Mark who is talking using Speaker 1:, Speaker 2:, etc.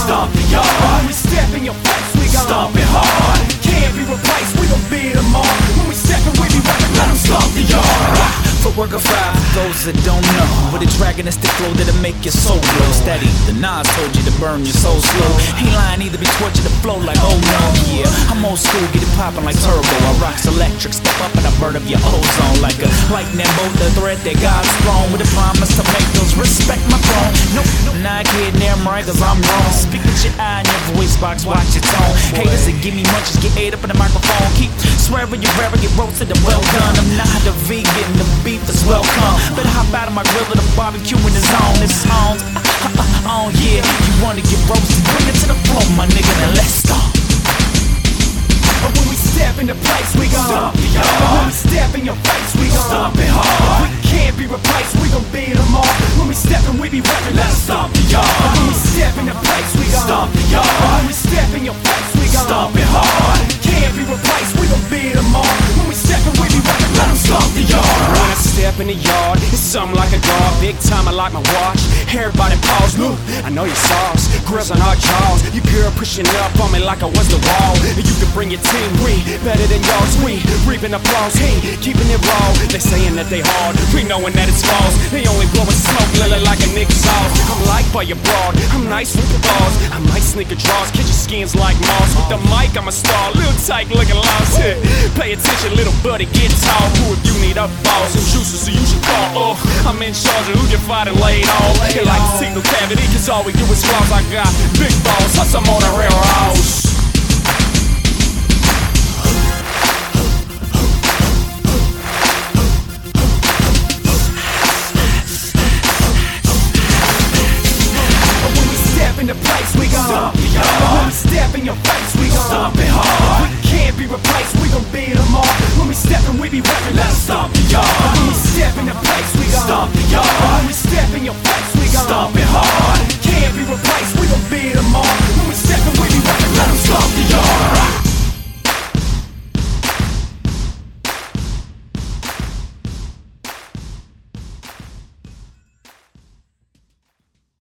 Speaker 1: stomp the yard.
Speaker 2: When we step in your face, we gon'
Speaker 1: stomp it hard.
Speaker 2: Can't be replaced, we gon' beat them all. When we step in, we be rapping, let them stomp the yard.
Speaker 3: Footwork of 5 for those that don't know. With a dragonistic flow that'll make your soul glow steady. The Nas told you to burn your soul slow. Ain't lying either, be tortured to flow like oh no. Yeah, I'm old school, get it poppin' like turbo. I rocks electric, step up and I burn up your ozone like a lightning bolt, the thread that God's thrown. With a promise to make those respect my throne. Nope, not kidding, damn right, cause I'm wrong. Speak with your eye in your voice box, watch your tone. Haters that give me munchies, get ate up in the microphone. Keep swearing you rare, get roasted and well done. I'm not a vegan, the beef is welcome. Better hop out of my grill and the barbecue in the zone. It's on, oh yeah, you wanna get roasted, bring it to the floor, my nigga, then let's start.
Speaker 2: But when we step in the place, we gon'
Speaker 1: stomp the yard.
Speaker 2: When we step in your face, we gon'
Speaker 1: stomp it hard.
Speaker 2: We can't be replaced, we gon' beat them all. When we step in, we be rapping, let them
Speaker 1: stomp the yard.
Speaker 2: When we step in the place, we gon'
Speaker 1: stomp the yard.
Speaker 2: When we step in your face, we gon'
Speaker 1: stomp it hard.
Speaker 2: Can't be replaced, we gon' beat them all. When we step in, we be rapping, let them
Speaker 1: stomp the yard.
Speaker 4: When I step in the yard, it's something like a dog. Big time, I like my watch. Everybody pause, look, I know your sauce. Grills on our jaws. You girl pushing up on me like I was the wall. You can bring your team, we better than yours. We reaping applause, hey, keeping it raw. They saying that they hard, we knowing that it's false. They only blowing smoke, lily like a nigga sauce. I'm liked by your broad, I'm nice with the balls. I might sneak a draws, catch your skins like moss. With the mic, I'm a star, little tight looking lost. Pay attention, little buddy, get tall. Who if you need a boss and juices, so you should call. I'm in charge of who can fight and lay it on. They like to see no cavity, cause all we do is cross. I got big balls, hustle on the railroads.
Speaker 2: in the place, we gon'
Speaker 1: stomp the yard.
Speaker 2: When we step in your face, we gon'
Speaker 1: stomp it hard.
Speaker 2: We can't be replaced, we gon' beat them all. When we step in, we be rapping, let them
Speaker 1: stomp the yard.
Speaker 2: When we step in the place, we gon'
Speaker 1: stomp the yard.
Speaker 2: When we step in your face, we gon'
Speaker 1: stomp it hard.